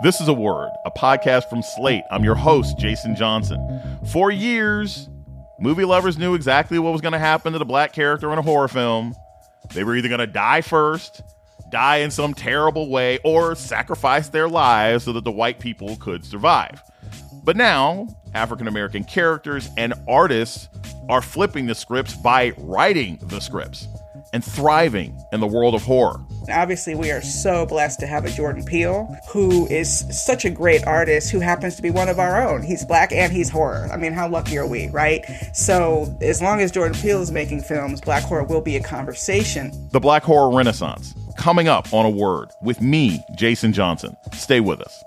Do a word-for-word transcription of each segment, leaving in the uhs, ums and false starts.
This is A Word, a podcast from Slate. I'm your host, Jason Johnson. For years, movie lovers knew exactly what was going to happen to the black character in a horror film. They were either going to die first, die in some terrible way, or sacrifice their lives so that the white people could survive. But now, African-American characters and artists are flipping the scripts by writing the scripts and thriving in the world of horror. Obviously, we are so blessed to have a Jordan Peele, who is such a great artist, who happens to be one of our own. He's black and he's horror. I mean, how lucky are we, right? So as long as Jordan Peele is making films, black horror will be a conversation. The Black Horror Renaissance, coming up on A Word with me, Jason Johnson. Stay with us.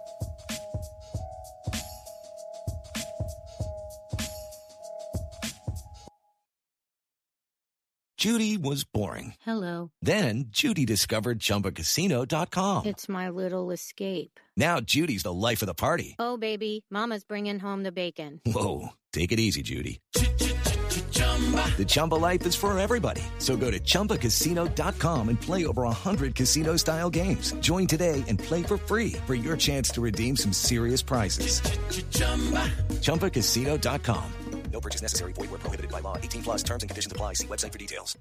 Judy was boring. Hello. Then Judy discovered Chumba Casino dot com. It's my little escape. Now Judy's the life of the party. Oh, baby, mama's bringing home the bacon. Whoa, take it easy, Judy. The Chumba life is for everybody. So go to Chumba Casino dot com and play over one hundred casino-style games. Join today and play for free for your chance to redeem some serious prizes. Chumba Casino dot com. No purchase necessary. Void where prohibited by law. eighteen plus terms and conditions apply. See website for details.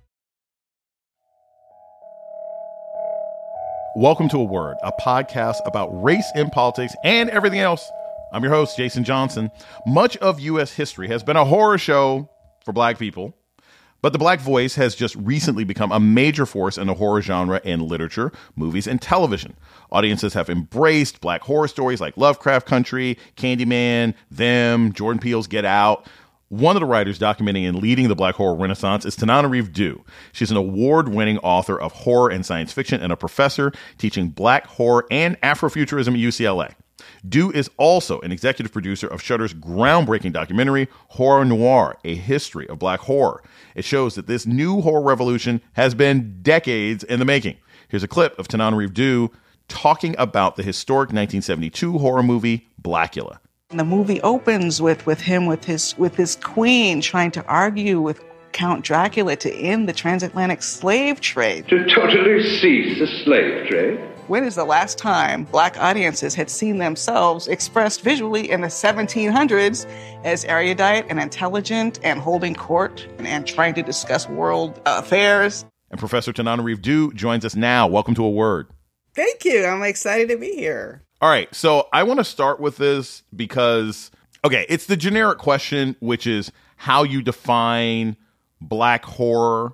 Welcome to A Word, a podcast about race in politics and everything else. I'm your host, Jason Johnson. Much of U S history has been a horror show for black people, but the black voice has just recently become a major force in the horror genre in literature, movies, and television. Audiences have embraced black horror stories like Lovecraft Country, Candyman, Them, Jordan Peele's Get Out. One of the writers documenting and leading the Black Horror Renaissance is Tananarive Due. She's an award-winning author of horror and science fiction and a professor teaching black horror and Afrofuturism at U C L A. Due is also an executive producer of Shudder's groundbreaking documentary, Horror Noir, A History of Black Horror. It shows that this new horror revolution has been decades in the making. Here's a clip of Tananarive Due talking about the historic nineteen seventy-two horror movie, Blackula. The movie opens with, with him with his with his queen trying to argue with Count Dracula to end the transatlantic slave trade. To totally cease the slave trade? When is the last time black audiences had seen themselves expressed visually in the seventeen hundreds as erudite and intelligent and holding court and, and trying to discuss world affairs? And Professor Tananarive Due joins us now. Welcome to A Word. Thank you. I'm excited to be here. All right, so I want to start with this because, okay, it's the generic question, which is how you define black horror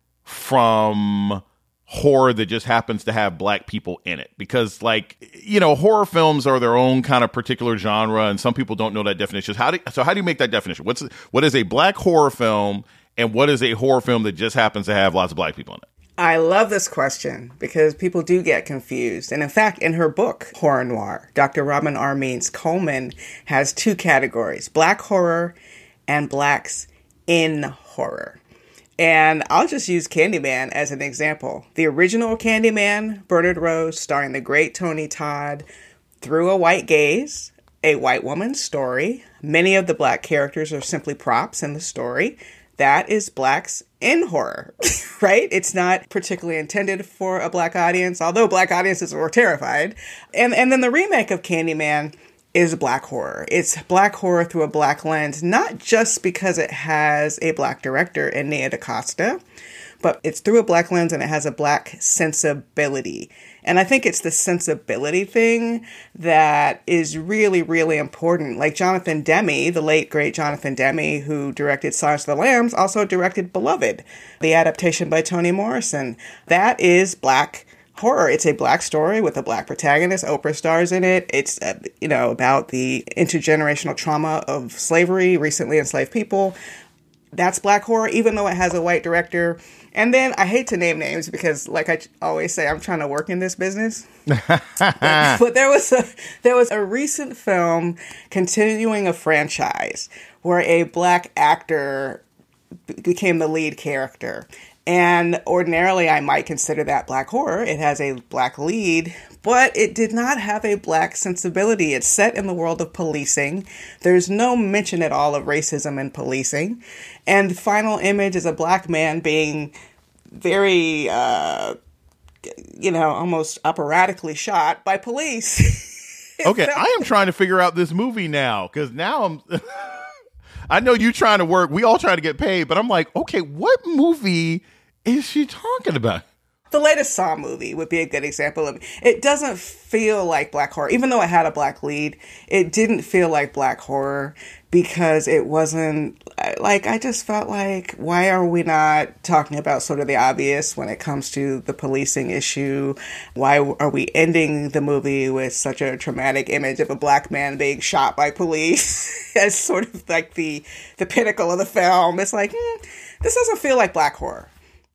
from horror that just happens to have black people in it. Because, like, you know, horror films are their own kind of particular genre, and some people don't know that definition. How do, so how do you make that definition? What's what is a black horror film, and what is a horror film that just happens to have lots of black people in it? I love this question because people do get confused. And in fact, in her book, Horror Noir, Doctor Robin R. Means Coleman has two categories, black horror and blacks in horror. And I'll just use Candyman as an example. The original Candyman, Bernard Rose, starring the great Tony Todd, through a white gaze, a white woman's story. Many of the black characters are simply props in the story. That is blacks in horror, right? It's not particularly intended for a black audience, although black audiences were terrified. And and then the remake of Candyman is black horror. It's black horror through a black lens, not just because it has a black director in Nia DaCosta, but it's through a black lens and it has a black sensibility. And I think it's the sensibility thing that is really, really important. Like Jonathan Demme, the late, great Jonathan Demme, who directed Silence of the Lambs, also directed Beloved, the adaptation by Toni Morrison. That is black horror. It's a black story with a black protagonist. Oprah stars in it. It's, uh, you know, about the intergenerational trauma of slavery, recently enslaved people. That's black horror, even though it has a white director. And then I hate to name names because, like I always say, I'm trying to work in this business. but, but there was a there was a recent film continuing a franchise where a black actor b- became the lead character. And ordinarily, I might consider that black horror. It has a black lead, but it did not have a black sensibility. It's set in the world of policing. There's no mention at all of racism in policing. And the final image is a black man being very, uh, you know, almost operatically shot by police. Okay, I am trying to figure out this movie now because now I'm. I know you trying to work. We all try to get paid, but I'm like, okay, what movie is she talking about? The latest Saw movie would be a good example of it. It doesn't feel like black horror. Even though it had a black lead, it didn't feel like black horror because it wasn't, like, I just felt like, why are we not talking about sort of the obvious when it comes to the policing issue? Why are we ending the movie with such a traumatic image of a black man being shot by police as sort of like the, the pinnacle of the film? It's like, hmm, this doesn't feel like black horror.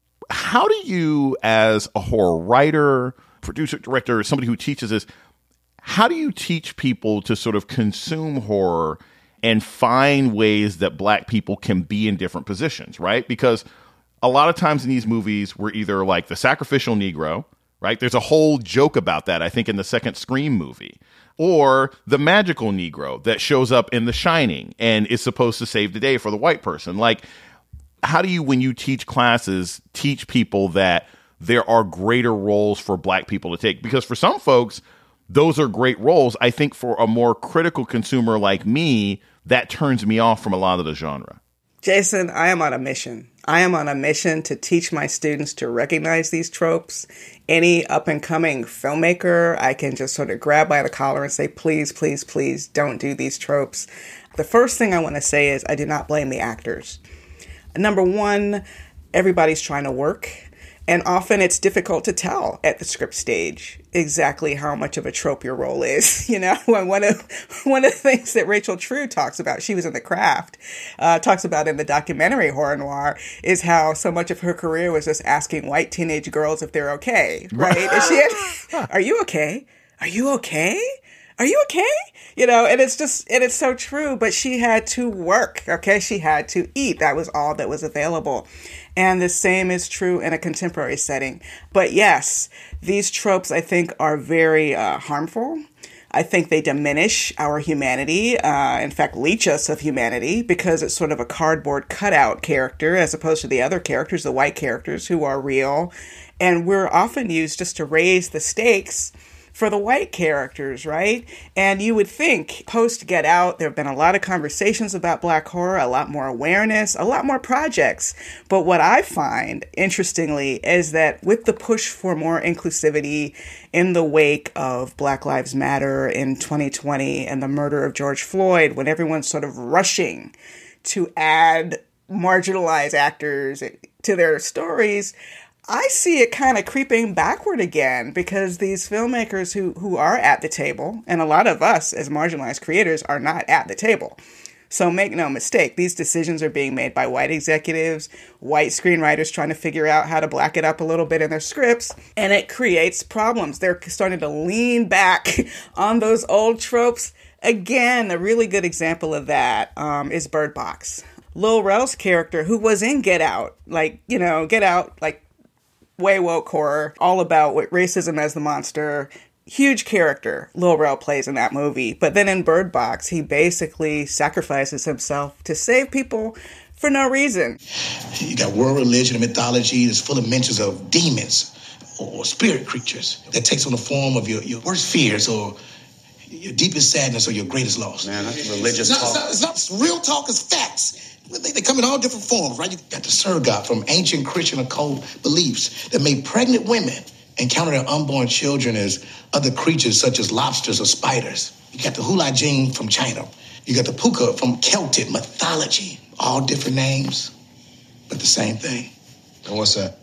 How do you, as a horror writer, producer, director, somebody who teaches this, how do you teach people to sort of consume horror and find ways that black people can be in different positions, right? Because a lot of times in these movies, we're either like the sacrificial Negro, right? There's a whole joke about that, I think, in the second Scream movie. Or the magical Negro that shows up in The Shining and is supposed to save the day for the white person. Like, how do you, when you teach classes, teach people that there are greater roles for black people to take? Because for some folks, those are great roles. I think for a more critical consumer like me, that turns me off from a lot of the genre. Jason, I am on a mission. I am on a mission to teach my students to recognize these tropes. Any up-and-coming filmmaker, I can just sort of grab by the collar and say, please, please, please don't do these tropes. The first thing I want to say is I do not blame the actors. Number one, everybody's trying to work, and often it's difficult to tell at the script stage exactly how much of a trope your role is. You know, one of one of the things that Rachel True talks about, she was in The Craft, uh, talks about in the documentary Horror Noir, is how so much of her career was just asking white teenage girls if they're okay, right? And she had, are you okay? Are you okay? Are you okay? You know, and it's just, and it's so true, but she had to work, okay? She had to eat. That was all that was available. And the same is true in a contemporary setting. But yes, these tropes, I think, are very uh, harmful. I think they diminish our humanity, uh, in fact, leech us of humanity, because it's sort of a cardboard cutout character as opposed to the other characters, the white characters who are real. And we're often used just to raise the stakes for the white characters, right? And you would think post Get Out, there have been a lot of conversations about black horror, a lot more awareness, a lot more projects. But what I find, interestingly, is that with the push for more inclusivity in the wake of Black Lives Matter in twenty twenty and the murder of George Floyd, when everyone's sort of rushing to add marginalized actors to their stories, I see it kind of creeping backward again, because these filmmakers who, who are at the table, and a lot of us as marginalized creators are not at the table. So make no mistake, these decisions are being made by white executives, white screenwriters trying to figure out how to black it up a little bit in their scripts, and it creates problems. They're starting to lean back on those old tropes. Again, a really good example of that um, is Bird Box. Lil Rel's character, who was in Get Out, like, you know, Get Out, like, way woke horror, all about racism as the monster. Huge character Lil Rel plays in that movie. But then in Bird Box, he basically sacrifices himself to save people for no reason. You got world religion and mythology that's full of mentions of demons or spirit creatures that takes on the form of your, your worst fears or your deepest sadness or your greatest loss. Man, that's religious it's talk. Not, it's, not, it's not real talk, it's facts. They, they come in all different forms, right? You got the Surgot from ancient Christian occult beliefs that made pregnant women encounter their unborn children as other creatures such as lobsters or spiders. You got the Hulajing from China. You got the Puka from Celtic mythology. All different names, but the same thing. And what's that?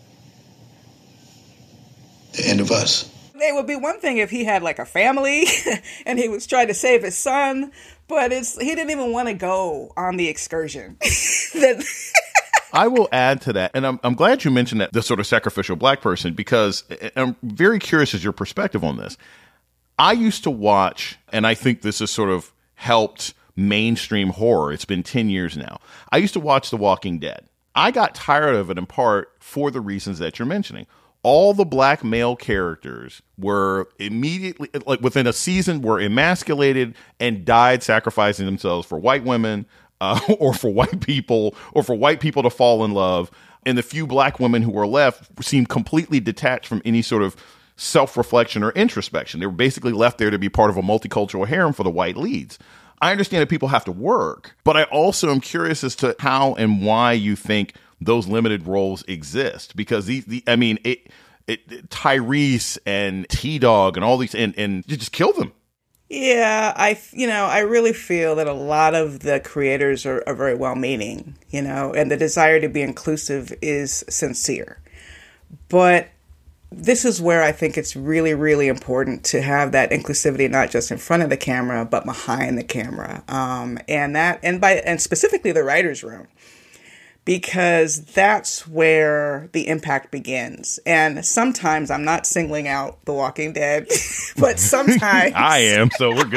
The end of us. It would be one thing if he had like a family and he was trying to save his son, but it's he didn't even want to go on the excursion. I will add to that, and I'm, I'm glad you mentioned that, the sort of sacrificial black person, because I'm very curious as your perspective on this. I used to watch, and I think this has sort of helped mainstream horror. It's been ten years now. I used to watch The Walking Dead. I got tired of it in part for the reasons that you're mentioning. All the black male characters were immediately, like within a season, were emasculated and died sacrificing themselves for white women uh, or for white people or for white people to fall in love. And the few black women who were left seemed completely detached from any sort of self-reflection or introspection. They were basically left there to be part of a multicultural harem for the white leads. I understand that people have to work, but I also am curious as to how and why you think those limited roles exist. Because these, the, I mean, it, it, Tyrese and T-Dog and all these, and, and you just kill them. Yeah, I, you know, I really feel that a lot of the creators are, are very well-meaning, you know, and the desire to be inclusive is sincere. But this is where I think it's really, really important to have that inclusivity, not just in front of the camera, but behind the camera. Um, and that, and by, and specifically the writer's room, because that's where the impact begins. And sometimes I'm not singling out The Walking Dead, but sometimes I am, so we're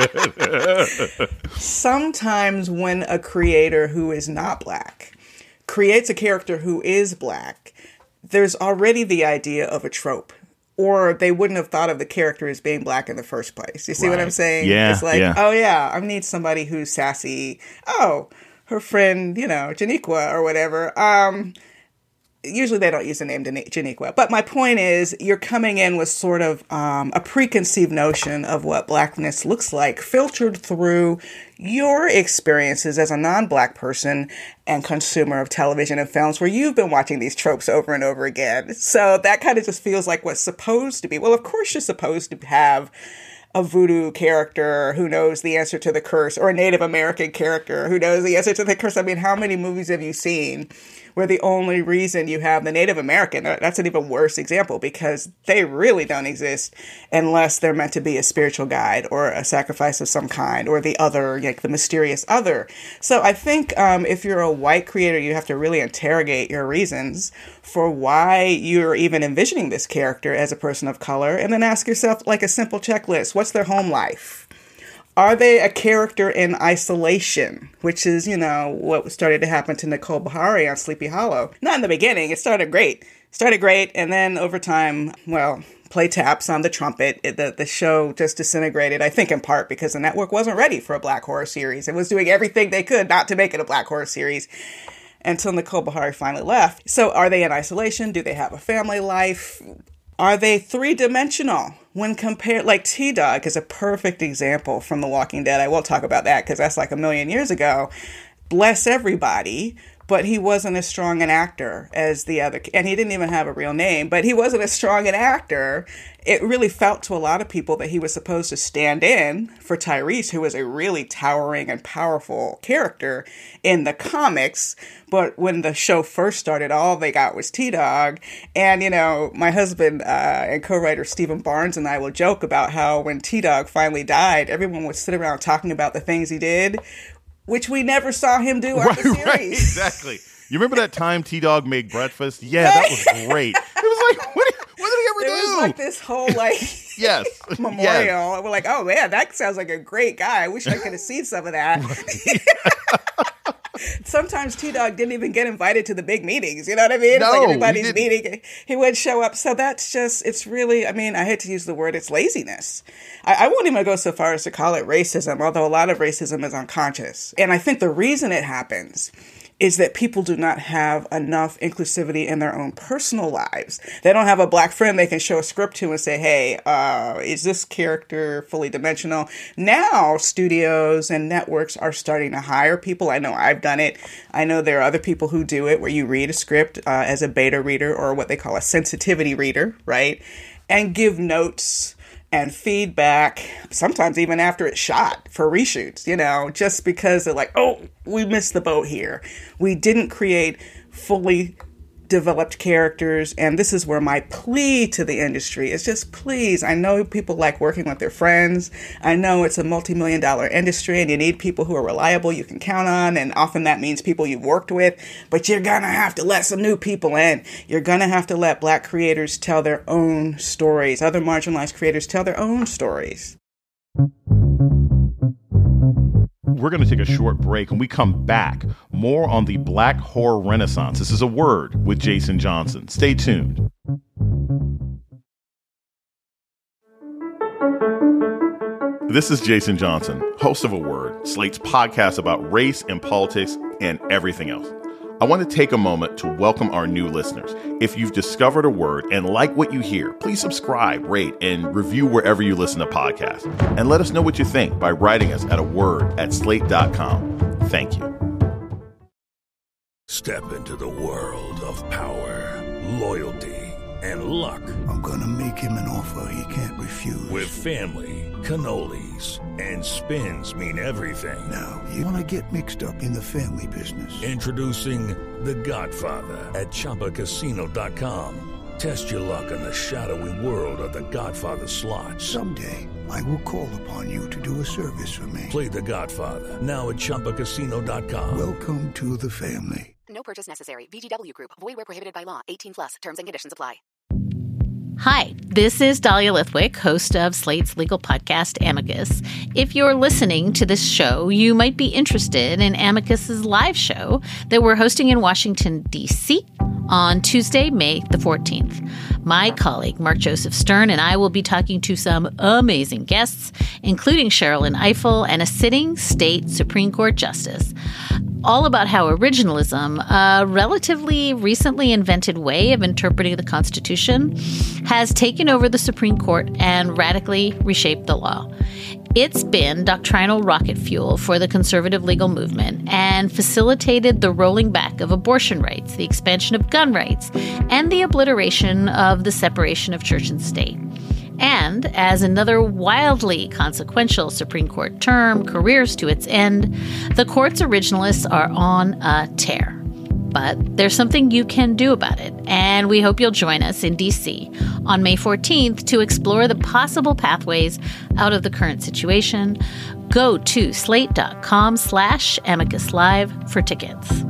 good. Sometimes when a creator who is not Black creates a character who is Black, there's already the idea of a trope, or they wouldn't have thought of the character as being Black in the first place. You see right. what I'm saying? Yeah, it's like, yeah. oh yeah, I need somebody who's sassy. Oh, her friend, you know, Janiqua or whatever. Um, usually they don't use the name Janiqua. But my point is, you're coming in with sort of um, a preconceived notion of what Blackness looks like, filtered through your experiences as a non-Black person and consumer of television and films, where you've been watching these tropes over and over again. So that kind of just feels like what's supposed to be. Well, of course you're supposed to have a voodoo character who knows the answer to the curse, or a Native American character who knows the answer to the curse. I mean, how many movies have you seen where the only reason you have the Native American, that's an even worse example, because they really don't exist unless they're meant to be a spiritual guide or a sacrifice of some kind, or the other, like the mysterious other. So I think um, if you're a white creator, you have to really interrogate your reasons for why you're even envisioning this character as a person of color, and then ask yourself like a simple checklist. What's their home life? Are they a character in isolation? Which is, you know, what started to happen to Nicole Beharie on Sleepy Hollow. Not in the beginning. It started great. Started great. And then over time, well, play taps on the trumpet. It, the, the show just disintegrated, I think in part because the network wasn't ready for a Black horror series. It was doing everything they could not to make it a Black horror series until Nicole Beharie finally left. So are they in isolation? Do they have a family life? Are they three-dimensional when compared? Like T-Dog is a perfect example from The Walking Dead. I will talk about that because that's like a million years ago. Bless everybody, but he wasn't as strong an actor as the other. And he didn't even have a real name, but he wasn't as strong an actor. It really felt to a lot of people that he was supposed to stand in for Tyrese, who was a really towering and powerful character in the comics. But when the show first started, all they got was T-Dog. And, you know, my husband uh, and co-writer Stephen Barnes and I will joke about how when T-Dog finally died, everyone would sit around talking about the things he did, which we never saw him do on right, the series. Right, exactly. You remember that time T-Dog made breakfast? Yeah, that was great. It was like, what, what did he ever There do? was like this whole like yes. memorial. Yes. And we're like, oh man, that sounds like a great guy. I wish I could have seen some of that. Sometimes T-Dog didn't even get invited to the big meetings. You know what I mean? No, it's like everybody's he meeting. He would show up. So that's just, it's really, I mean, I hate to use the word, it's laziness. I, I won't even go so far as to call it racism, although a lot of racism is unconscious. And I think the reason it happens is that people do not have enough inclusivity in their own personal lives. They don't have a Black friend they can show a script to and say, hey, uh, is this character fully dimensional? Now, studios and networks are starting to hire people. I know I've done it. I know there are other people who do it, where you read a script uh, as a beta reader, or what they call a sensitivity reader, right? And give notes and feedback, sometimes even after it's shot, for reshoots, you know, just because they're like, oh, we missed the boat here. We didn't create fully developed characters. And this is where my plea to the industry is just, please, I know people like working with their friends. I know it's a multi-million dollar industry and you need people who are reliable, you can count on. And often that means people you've worked with, but you're going to have to let some new people in. You're going to have to let Black creators tell their own stories. Other marginalized creators tell their own stories. We're going to take a short break. When we come back, more on the Black horror renaissance. This is A Word with Jason Johnson. Stay tuned. This is Jason Johnson, host of A Word, Slate's podcast about race and politics and everything else. I want to take a moment to welcome our new listeners. If you've discovered a word and like what you hear, please subscribe, rate, and review wherever you listen to podcasts. And let us know what you think by writing us at a word at slate dot com. Thank you. Step into the world of power, loyalty, and luck. I'm gonna make him an offer he can't refuse. With family, cannolis, and spins mean everything. Now, you wanna get mixed up in the family business. Introducing The Godfather at Chumba Casino dot com. Test your luck in the shadowy world of The Godfather slot. Someday, I will call upon you to do a service for me. Play The Godfather, now at Chumba Casino dot com. Welcome to the family. No purchase necessary. V G W Group. Void where prohibited by law. eighteen plus. Terms and conditions apply. Hi, this is Dahlia Lithwick, host of Slate's legal podcast, Amicus. If you're listening to this show, you might be interested in Amicus's live show that we're hosting in Washington, D C on Tuesday, May the fourteenth. My colleague, Mark Joseph Stern, and I will be talking to some amazing guests, including Sherrilyn Ifill and a sitting state Supreme Court justice, all about how originalism, a relatively recently invented way of interpreting the Constitution, has taken over the Supreme Court and radically reshaped the law. It's been doctrinal rocket fuel for the conservative legal movement and facilitated the rolling back of abortion rights, the expansion of gun rights, and the obliteration of the separation of church and state. And as another wildly consequential Supreme Court term careers to its end, the court's originalists are on a tear. But there's something you can do about it, and we hope you'll join us in D C on May fourteenth to explore the possible pathways out of the current situation. Go to slate.com slash amicus live for tickets.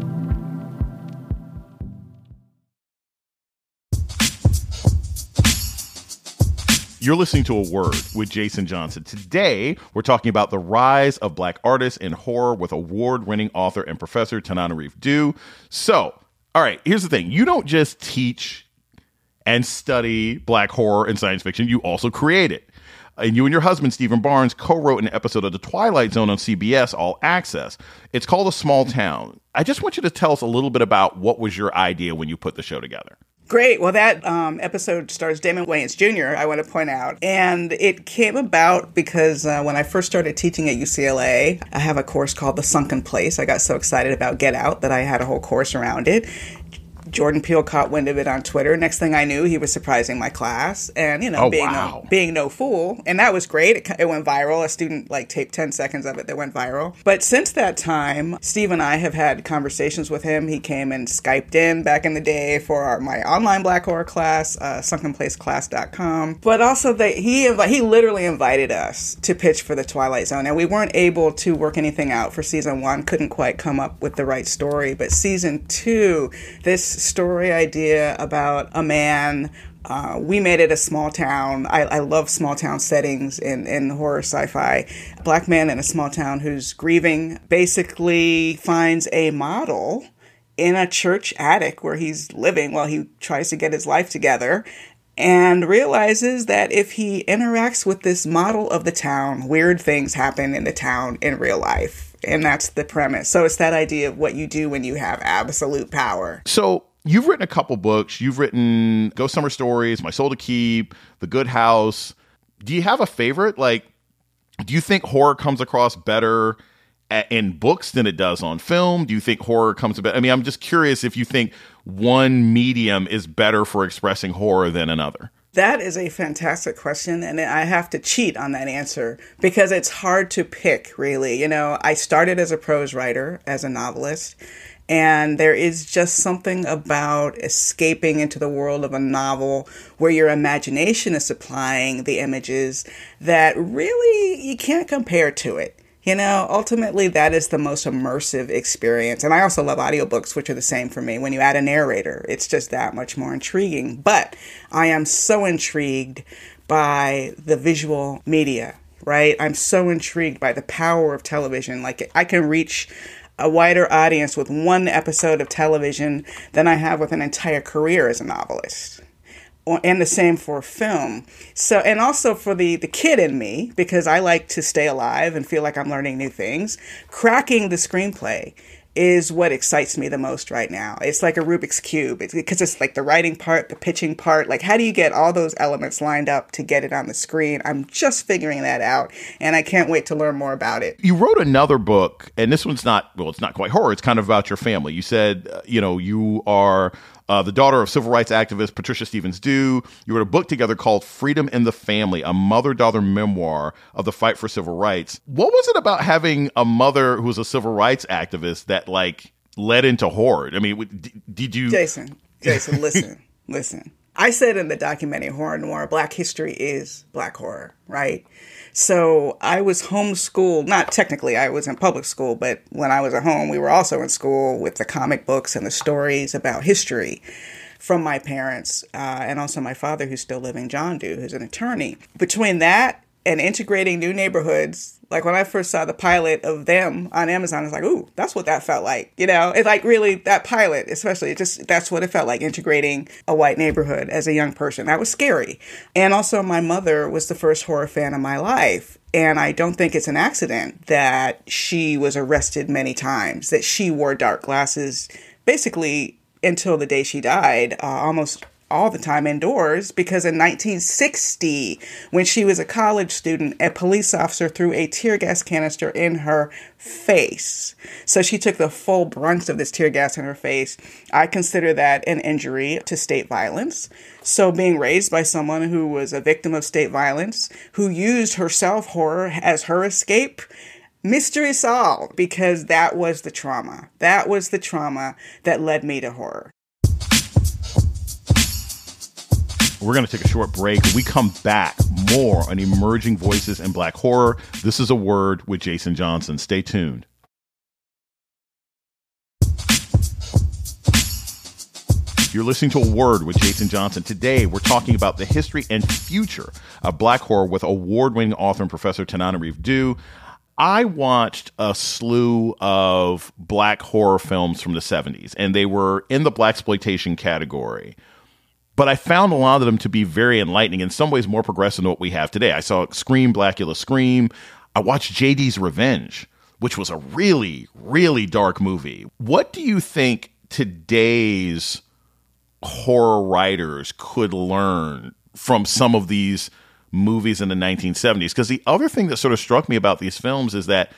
You're listening to A Word with Jason Johnson. Today, we're talking about the rise of Black artists in horror with award-winning author and professor Tananarive Due. So, all right, here's the thing. You don't just teach and study Black horror and science fiction. You also create it. And you and your husband, Stephen Barnes, co-wrote an episode of The Twilight Zone on C B S All Access. It's called A Small Town. I just want you to tell us a little bit about what was your idea when you put the show together. Great. Well, that um, episode stars Damon Wayans Junior, I want to point out. And it came about because uh, when I first started teaching at U C L A, I have a course called The Sunken Place. I got so excited about Get Out that I had a whole course around it. Jordan Peele caught wind of it on Twitter. Next thing I knew, he was surprising my class and, you know, oh, being, wow. no, being no fool. And that was great. It, it went viral. A student like taped ten seconds of it that went viral. But since that time, Steve and I have had conversations with him. He came and Skyped in back in the day for our, my online Black horror class, uh, sunken place class dot com. But also, they, he, invi- he literally invited us to pitch for The Twilight Zone. And we weren't able to work anything out for season one. Couldn't quite come up with the right story. But season two, this story idea about a man. Uh, we made it a small town. I, I love small town settings in, in horror sci-fi. A Black man in a small town who's grieving basically finds a model in a church attic where he's living while he tries to get his life together, and realizes that if he interacts with this model of the town, weird things happen in the town in real life. And that's the premise. So it's that idea of what you do when you have absolute power. So you've written a couple books. You've written Ghost Summer Stories, My Soul to Keep, The Good House. Do you have a favorite? Like, do you think horror comes across better in books than it does on film? Do you think horror comes about? I mean, I'm just curious if you think one medium is better for expressing horror than another. That is a fantastic question, and I have to cheat on that answer because it's hard to pick, really. You know, I started as a prose writer, as a novelist, and there is just something about escaping into the world of a novel where your imagination is supplying the images that really you can't compare to it. You know, ultimately, that is the most immersive experience. And I also love audiobooks, which are the same for me. When you add a narrator, it's just that much more intriguing. But I am so intrigued by the visual media, right? I'm so intrigued by the power of television. Like, I can reach a wider audience with one episode of television than I have with an entire career as a novelist. And the same for film. So, and also for the, the kid in me, because I like to stay alive and feel like I'm learning new things, cracking the screenplay is what excites me the most right now. It's like a Rubik's Cube. It's because it's like the writing part, the pitching part. Like, how do you get all those elements lined up to get it on the screen? I'm just figuring that out, and I can't wait to learn more about it. You wrote another book, and this one's not, well, it's not quite horror. It's kind of about your family. You said, uh, you know, you are uh, the daughter of civil rights activist Patricia Stevens Dew. You wrote a book together called Freedom in the Family, a mother-daughter memoir of the fight for civil rights. What was it about having a mother who was a civil rights activist that, like, led into horror? I mean, did you... Jason, Jason, listen, listen. I said in the documentary Horror Noir, Black history is Black horror, right? So I was homeschooled. Not technically, I was in public school, but when I was at home, we were also in school with the comic books and the stories about history from my parents, uh, and also my father, who's still living, John Dew, who's an attorney. Between that and integrating new neighborhoods, like when I first saw the pilot of Them on Amazon, I was like, ooh, that's what that felt like. You know, it's like really that pilot, especially, it just that's what it felt like, integrating a white neighborhood as a young person. That was scary. And also my mother was the first horror fan of my life. And I don't think it's an accident that she was arrested many times, that she wore dark glasses basically until the day she died, uh, almost all the time indoors, because in nineteen sixty, when she was a college student, a police officer threw a tear gas canister in her face. So she took the full brunt of this tear gas in her face. I consider that an injury to state violence. So being raised by someone who was a victim of state violence, who used her self-horror as her escape, mystery solved, because that was the trauma. That was the trauma that led me to horror. We're going to take a short break. When we come back, more on emerging voices in Black horror. This is A Word with Jason Johnson. Stay tuned. You're listening to A Word with Jason Johnson. Today, we're talking about the history and future of Black horror with award-winning author and professor Tananarive Due. I watched a slew of Black horror films from the seventies, and they were in the Blaxploitation category. But I found a lot of them to be very enlightening, in some ways more progressive than what we have today. I saw Scream, Blackula Scream. I watched J D's Revenge, which was a really, really dark movie. What do you think today's horror writers could learn from some of these movies in the nineteen seventies? Because the other thing that sort of struck me about these films is that,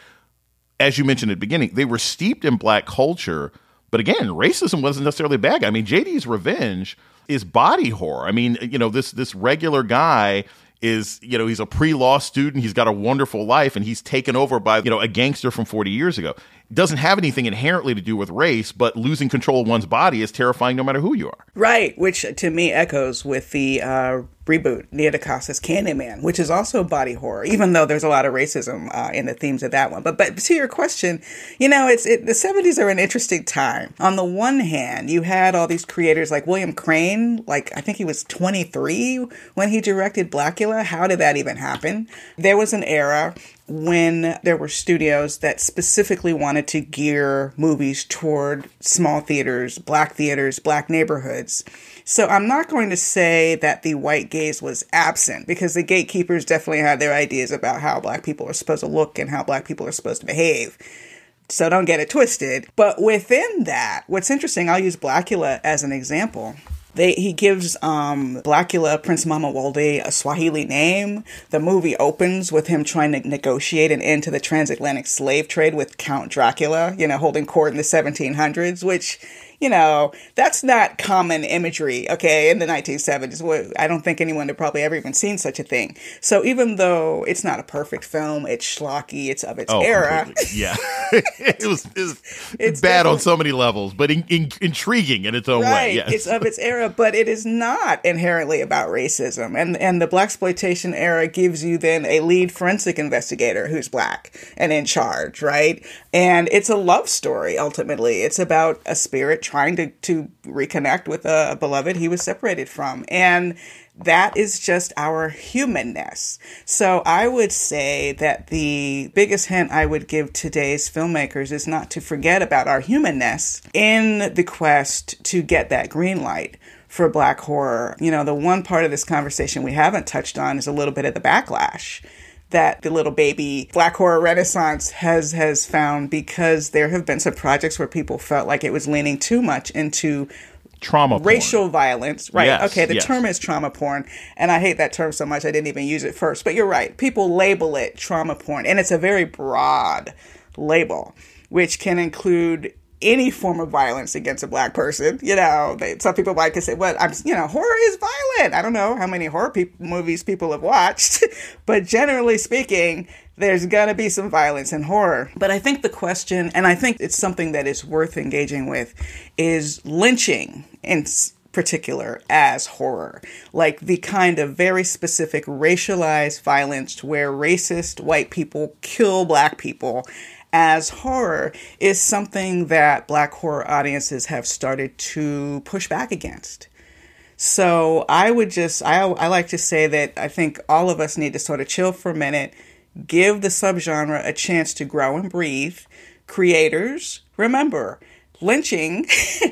as you mentioned at the beginning, they were steeped in Black culture. But again, racism wasn't necessarily a bad guy. I mean, J D's Revenge is body horror. I mean, you know, this this regular guy is, you know, he's a pre-law student. He's got a wonderful life, and he's taken over by, you know, a gangster from forty years ago. It doesn't have anything inherently to do with race, but losing control of one's body is terrifying no matter who you are. Right, which to me echoes with the uh, reboot, Nia DaCosta's Candyman, which is also body horror, even though there's a lot of racism uh, in the themes of that one. But but to your question, you know, it's it, the seventies are an interesting time. On the one hand, you had all these creators like William Crane, like I think he was twenty-three when he directed Blackula. How did that even happen? There was an era when there were studios that specifically wanted to gear movies toward small theaters, Black theaters, Black neighborhoods. So I'm not going to say that the white gaze was absent, because the gatekeepers definitely had their ideas about how Black people are supposed to look and how Black people are supposed to behave. So don't get it twisted. But within that, what's interesting, I'll use Blackula as an example. They, he gives um, Blackula, Prince Mamuwalde, a Swahili name. The movie opens with him trying to negotiate an end to the transatlantic slave trade with Count Dracula, you know, holding court in the seventeen hundreds, which, you know, that's not common imagery, okay, in the nineteen seventies. I don't think anyone had probably ever even seen such a thing. So even though it's not a perfect film, it's schlocky, it's of its oh, era. Completely. Yeah. it was, it was it's bad on so many levels, but in, in, intriguing in its own right. way. Yes. It's of its era, but it is not inherently about racism. And, and the Blaxploitation era gives you then a lead forensic investigator who's Black and in charge, right? And it's a love story, ultimately. It's about a spirit trying to, to reconnect with a beloved he was separated from. And that is just our humanness. So I would say that the biggest hint I would give today's filmmakers is not to forget about our humanness in the quest to get that green light for Black horror. You know, the one part of this conversation we haven't touched on is a little bit of the backlash that the little baby Black horror renaissance has has found, because there have been some projects where people felt like it was leaning too much into trauma porn. Racial violence. Right. Yes, okay, the yes. term is trauma porn, and I hate that term so much I didn't even use it first. But you're right. People label it trauma porn, and it's a very broad label, which can include any form of violence against a Black person. You know, they, some people might say, well, I'm, you know, horror is violent. I don't know how many horror pe- movies people have watched, but generally speaking, there's going to be some violence in horror. But I think the question, and I think it's something that is worth engaging with, is lynching in particular as horror. Like the kind of very specific racialized violence where racist white people kill Black people as horror is something that Black horror audiences have started to push back against. So I would just, I, I like to say that I think all of us need to sort of chill for a minute, give the subgenre a chance to grow and breathe. Creators, remember, lynching,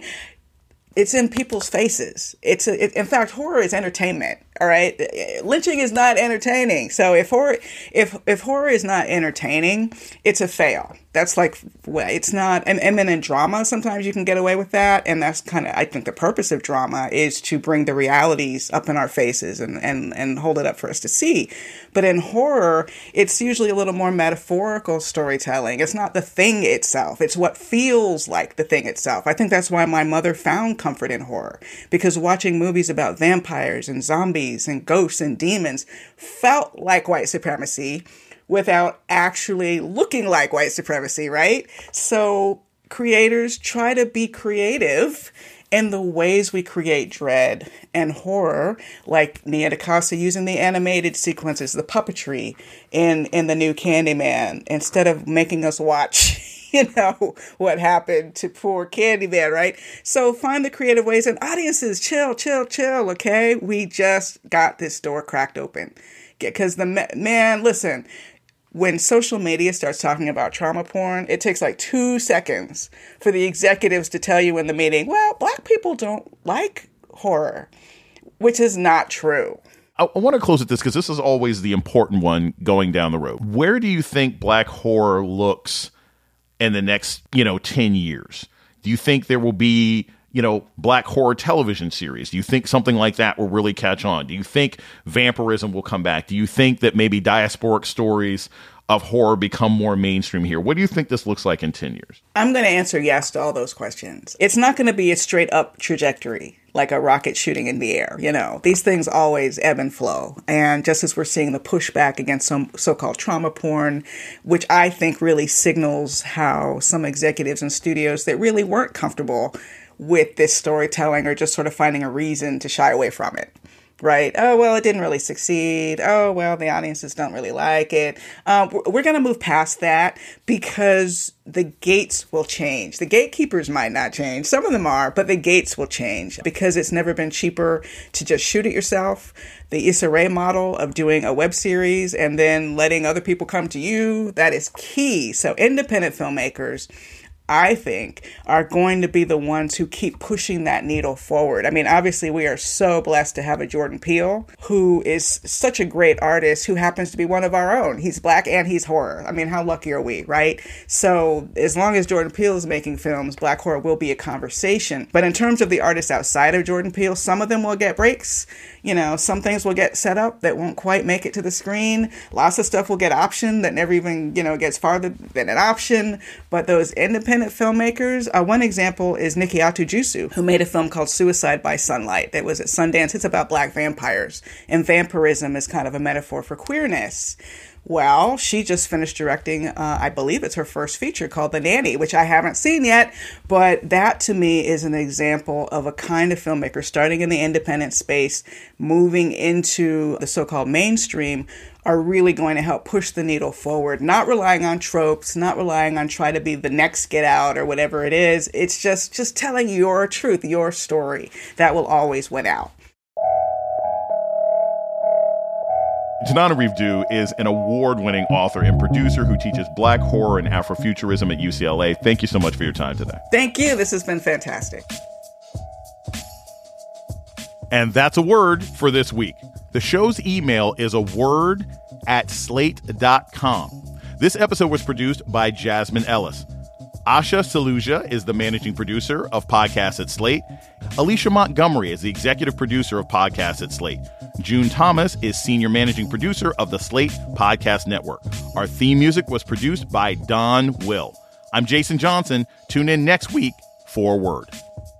it's in people's faces. It's a, it, in fact, horror is entertainment. All right, lynching is not entertaining. So if horror, if if horror is not entertaining, it's a fail. That's like, it's not. And, and then in drama, sometimes you can get away with that, and that's kind of, I think, the purpose of drama is to bring the realities up in our faces and and and hold it up for us to see. But in horror, it's usually a little more metaphorical storytelling. It's not the thing itself. It's what feels like the thing itself. I think that's why my mother found comfort in horror, because watching movies about vampires and zombies and ghosts and demons felt like white supremacy without actually looking like white supremacy, right? So creators try to be creative in the ways we create dread and horror, like Nia DaCosta using the animated sequences, the puppetry in, in the new Candyman, instead of making us watch you know, what happened to poor Candyman, right? So find the creative ways, and audiences, chill, chill, chill, okay? We just got this door cracked open. Because the, man, listen, when social media starts talking about trauma porn, it takes like two seconds for the executives to tell you in the meeting, well, Black people don't like horror, which is not true. I, I want to close with this because this is always the important one going down the road. Where do you think Black horror looks in the next, you know, ten years? Do you think there will be, you know, Black horror television series? Do you think something like that will really catch on? Do you think vampirism will come back? Do you think that maybe diasporic stories of horror become more mainstream here? What do you think this looks like in ten years? I'm going to answer yes to all those questions. It's not going to be a straight up trajectory, like a rocket shooting in the air. You know, these things always ebb and flow. And just as we're seeing the pushback against some so-called trauma porn, which I think really signals how some executives and studios that really weren't comfortable with this storytelling are just sort of finding a reason to shy away from it. Right? Oh, well, it didn't really succeed. Oh, well, the audiences don't really like it. Um, we're going to move past that because the gates will change. The gatekeepers might not change. Some of them are, but the gates will change because it's never been cheaper to just shoot it yourself. The Issa Rae model of doing a web series and then letting other people come to you, that is key. So independent filmmakers, I think, are going to be the ones who keep pushing that needle forward. I mean, obviously, we are so blessed to have a Jordan Peele, who is such a great artist, who happens to be one of our own. He's Black and he's horror. I mean, how lucky are we, right? So as long as Jordan Peele is making films, Black horror will be a conversation. But in terms of the artists outside of Jordan Peele, some of them will get breaks. You know, some things will get set up that won't quite make it to the screen. Lots of stuff will get optioned that never even, you know, gets farther than an option. But those independent filmmakers, uh, one example is Nikiatu Jusu, who made a film called Suicide by Sunlight that was at Sundance. It's about Black vampires, and vampirism is kind of a metaphor for queerness. Well, she just finished directing, uh, I believe it's her first feature called The Nanny, which I haven't seen yet, but that to me is an example of a kind of filmmaker starting in the independent space, moving into the so-called mainstream, are really going to help push the needle forward, not relying on tropes, not relying on trying to be the next Get Out or whatever it is. It's just, just telling your truth, your story. That will always win out. Tananarive Due is an award-winning author and producer who teaches Black horror and Afrofuturism at U C L A. Thank you so much for your time today. Thank you. This has been fantastic. And that's a word for this week. The show's email is a word at slate dot com. This episode was produced by Jasmine Ellis. Asha Saluja is the managing producer of Podcasts at Slate. Alicia Montgomery is the executive producer of Podcasts at Slate. June Thomas is senior managing producer of the Slate Podcast Network. Our theme music was produced by Don Will. I'm Jason Johnson. Tune in next week for Word.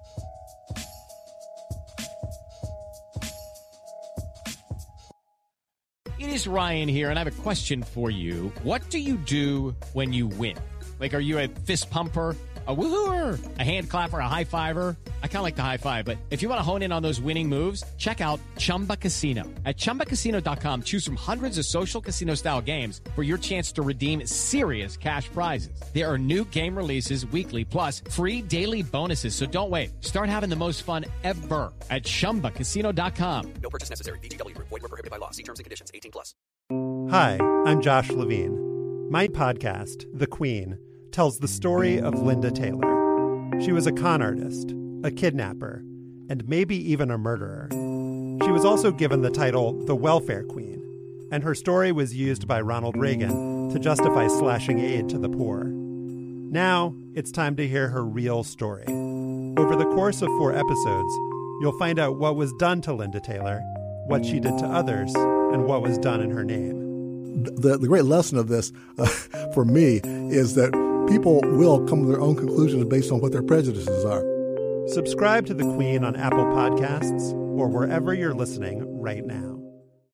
It is Ryan here, and I have a question for you. What do you do when you win? Like, are you a fist pumper, a woo-hooer, a hand clapper, a high-fiver? I kind of like the high-five, but if you want to hone in on those winning moves, check out Chumba Casino. At Chumba Casino dot com, choose from hundreds of social casino-style games for your chance to redeem serious cash prizes. There are new game releases weekly, plus free daily bonuses, so don't wait. Start having the most fun ever at Chumba Casino dot com. No purchase necessary. V G W Group. Void where prohibited by law. See terms and conditions. eighteen plus. Hi, I'm Josh Levine. My podcast, The Queen, tells the story of Linda Taylor. She was a con artist, a kidnapper, and maybe even a murderer. She was also given the title the Welfare Queen, and her story was used by Ronald Reagan to justify slashing aid to the poor. Now, it's time to hear her real story. Over the course of four episodes, you'll find out what was done to Linda Taylor, what she did to others, and what was done in her name. The, the great lesson of this, uh, for me, is that people will come to their own conclusions based on what their prejudices are. Subscribe to The Queen on Apple Podcasts or wherever you're listening right now.